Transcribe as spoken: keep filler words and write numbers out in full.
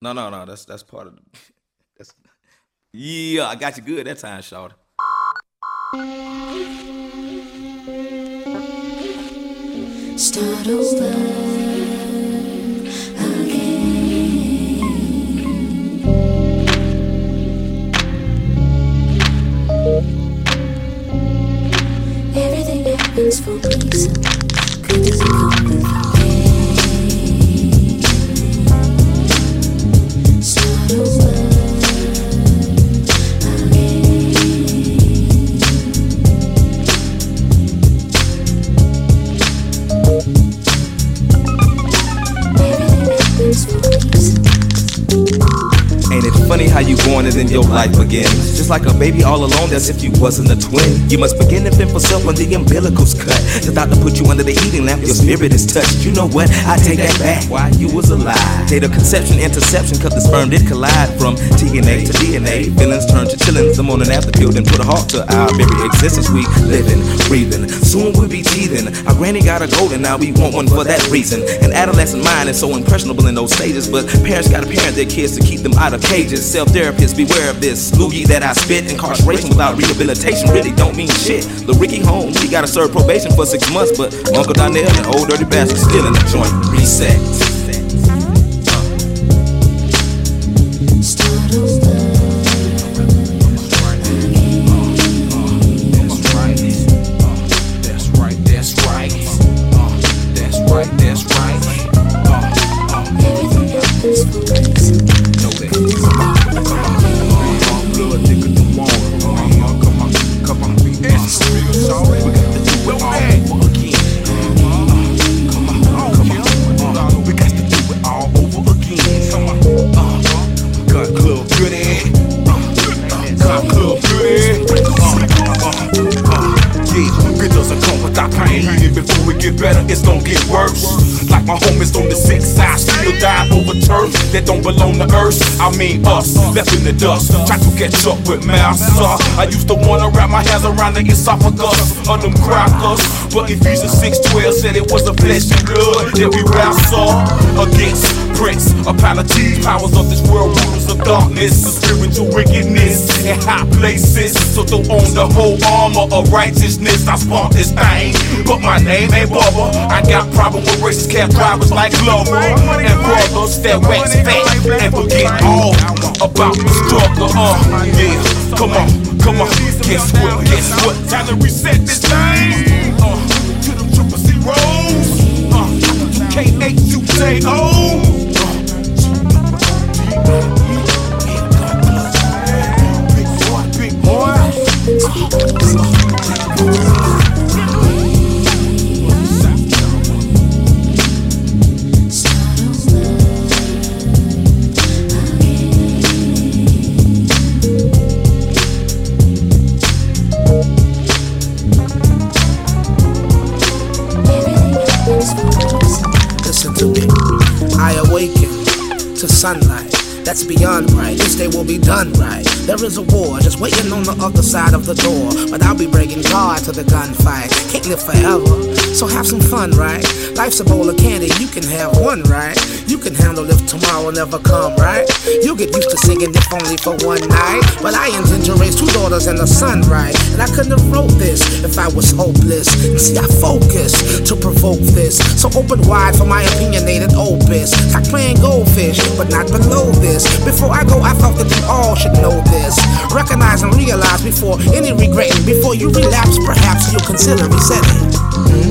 No, no, no. That's that's part of the. That's, yeah, I got you good that time, shawty. Start over again. Everything happens for a reason. Good doesn't come with pain. Start over. Ain't it funny how you born and then your life begins? Just like a baby all alone, that's if you wasn't a twin. You must begin to fend for self when the umbilical's cut. The doctor put you under the heating lamp, your spirit is touched. You know what? I take that back. Why you was alive? Data conception, interception, cause the sperm did collide from T N A to D N A. Feelings turn to chillin'. The morning after pill, then put a halt to our very existence. We living, breathing. Soon we'll be teething. Our granny got a golden, now we want one for that reason. An adolescent mind is so impressionable in those stages, but parents gotta parent their kids to keep them out of cages. Self-therapists, beware of this loogie that I spit. Incarceration without rehabilitation really don't mean shit. Lil' Ricky Holmes, he gotta serve probation for six months, but Uncle Donnell and Old Dirty Bastard still in the joint. Reset. Start over. That's right, that's right. That's right, that's right. Everything happens for a reason. Know that. Come on, come on, blood nigga, come on, come on, come on, come on. We ask, we got to do it all over again. Come on, come on, we got to do it all over again. Come on, Gun Club Goody, Gun Club Goody. Yeah, it doesn't come without pain. And before we get better, it's gonna get worse. Like my homies on the sick side, still dying over turf that don't belong to earth. I mean us, left in the dust, try to catch up with massa. I used to wanna wrap my hands around the esophagus of them crackers, but Ephesians six twelve said it was the flesh and blood that we wrestle against. Prince of Palatine, powers of this world, rulers of darkness, spiritual wickedness in high places. So throw on the whole armor of righteousness. I spawned this thing, but my name ain't Bubba. I got problem with racist cab drivers like Glover and brothers that wax fat and forget all about the struggle. Uh, yeah, come on, come on. Guess what? Guess what? Time to reset this thing. Uh, to them triple zeros. Uh, K H U J O. Listen to me. I awaken to sunlight that's beyond right. This day will be done right. There is a war just waiting on the other side of the door, but I'll be bringing God to the gunfight. Can't live forever, so have some fun, right? Life's a bowl of candy, you can have one, right? You can handle if tomorrow never come, right? You get used to singing if only for one night, but I intend to raise two daughters and a son, right? And I couldn't have wrote this if I was hopeless. And see, I focus to provoke this, so open wide for my opinionated opus. Like playing goldfish, but not below this. Before I go, I thought that you all should know this. Recognize and realize before any regretting. Before you relapse, perhaps you'll consider resetting. Mm-hmm.